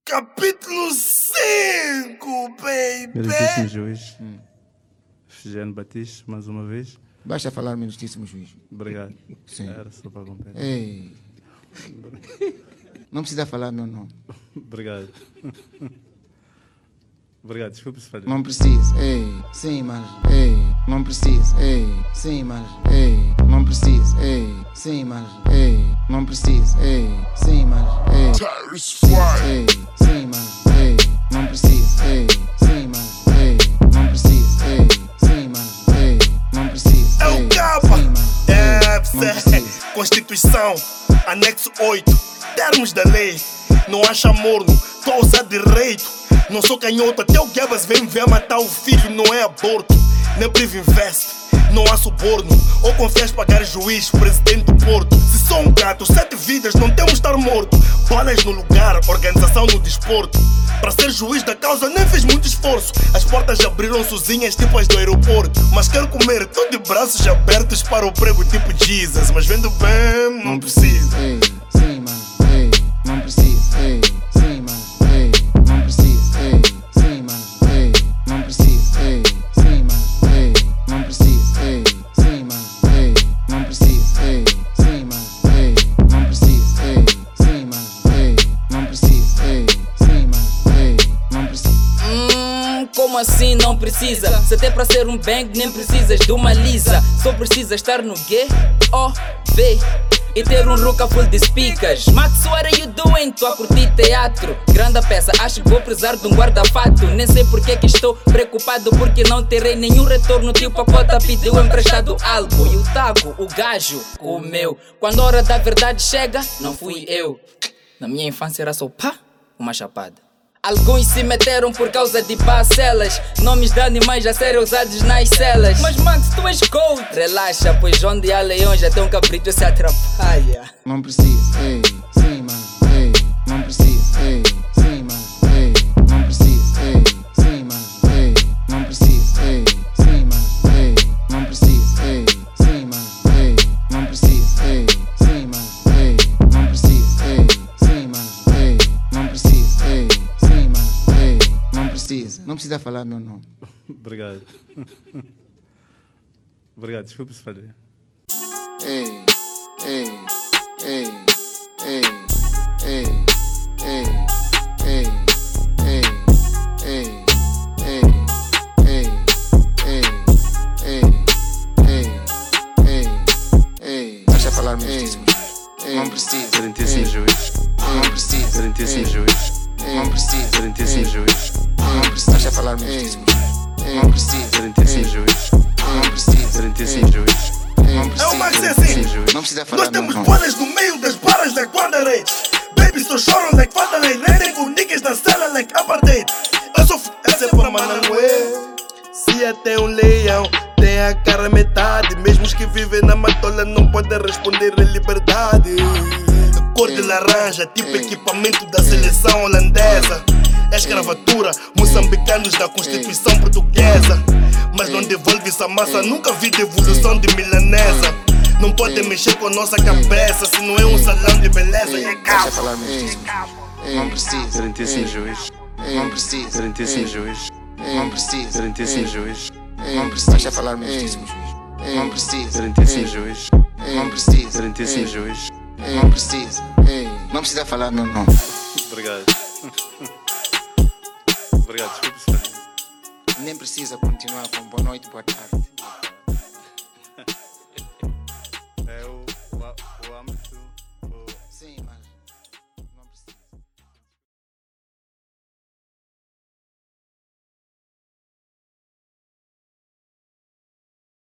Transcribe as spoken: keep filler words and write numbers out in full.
Capítulo cinco, baby! Meritíssimo juiz, hum. Figênio Batista, mais uma vez. Basta falar, meritíssimo juiz. Obrigado. Sim. Era só para acompanhar. Ei. Não precisa falar meu nome. Obrigado. Obrigado, desculpe se falhar. Não precisa, ei, sem imagem, ei, não precisa, ei, sem imagem, ei, não precisa, ei, sem imagem, ei, não precisa, ei, sem imagem, ei, ei, sem imagem, ei, não precisa, ei, sem imagem, ei, não precisa, ei, sem imagem, ei, não precisa, é o capa, é Constituição, anexo oito, termos da lei, não acha morno, tô a usar direito. Não sou canhoto, até o Gebas vem ver matar o filho, não é aborto. Nem Privo Invest, não há suborno. Ou confias pagar juiz, presidente do Porto. Se sou um gato, sete vidas, não temos de estar morto. Balas no lugar, organização no desporto. Para ser juiz da causa nem fez muito esforço. As portas abriram sozinhas, tipo as do aeroporto. Mas quero comer, tô de braços abertos para o prego tipo Jesus. Mas vendo bem, não precisa. Ei, sim, mas, ei, não precisa, ei, sim, mas. Como assim não precisa? Se até pra ser um bang nem precisas de uma lisa. Só precisa estar no G O V e ter um ruca full de speakers. Max, what are you doing? Tô a curtir teatro. Grande peça, acho que vou precisar de um guarda-fato. Nem sei porque que estou preocupado, porque não terei nenhum retorno. Tipo a cota pediu emprestado algo. E o taco, o gajo, comeu. Quando a hora da verdade chega, não fui eu. Na minha infância era só pá, uma chapada. Alguns se meteram por causa de parcelas. Nomes de animais a serem usados nas celas. Mas Max, tu és cold. Relaxa, pois onde há leões até um cabrito se atrapalha. Não precisa, ei, sim, mas, ei, não precisa, ei, sim, mas, ei, não precisa, ei, sim, mas, ei, não precisa, ei, sim, mas, ei, não precisa, ei, sim, mas, ei, não precisa, ei, sim, mas, ei, não precisa, ei, sim, mas, ei, não precisa, ei. Não precisa, não precisa falar meu nome. Obrigado. Obrigado, desculpe se falhei. Ei, ei, ei, ei, ei, ei, ei, ei, ei, ei, ei, ei, ei, ei, ei. Deixa falar meritíssimo juiz. Não precisa. Meritíssimo juiz. Não precisa. Meritíssimo juiz. Não precisa. Meritíssimo juiz. Não precisa. Deixa falar meritíssimo juiz. Não precisa. Meritíssimo juiz. Não precisa. Meritíssimo juiz. Não precisa. É o Max, é assim. Não precisa falar. Nós temos bolas no meio das balas like Wanderlei. Baby, só choram like Wanderlei. Nem tem com niggas na cela like Apartheid. Eu sou f***, essa é pra Mananguê. Se até um leão tem a cara metade, mesmo os que vivem na matola não podem responder em liberdade. Cor de laranja, tipo equipamento da seleção holandesa. É escravatura, moçambicanos da Constituição portuguesa. Mas não devolve essa massa, nunca vi devolução de milanesa. Não pode mexer com a nossa cabeça, se não é um salão de beleza. É Deixa falar meritíssimo juiz. Não precisa. Meritíssimo juiz. Não precisa. Meritíssimo juiz. Não precisa. Meritíssimo juiz. Não precisa. Deixa falar meritíssimo juiz. Não precisa. Meritíssimo juiz. Não precisa. Meritíssimo juiz. Não precisa. Não precisa falar meu nome. Obrigado. Obrigado, desculpe se falhei. Nem precisa continuar com boa noite, boa tarde.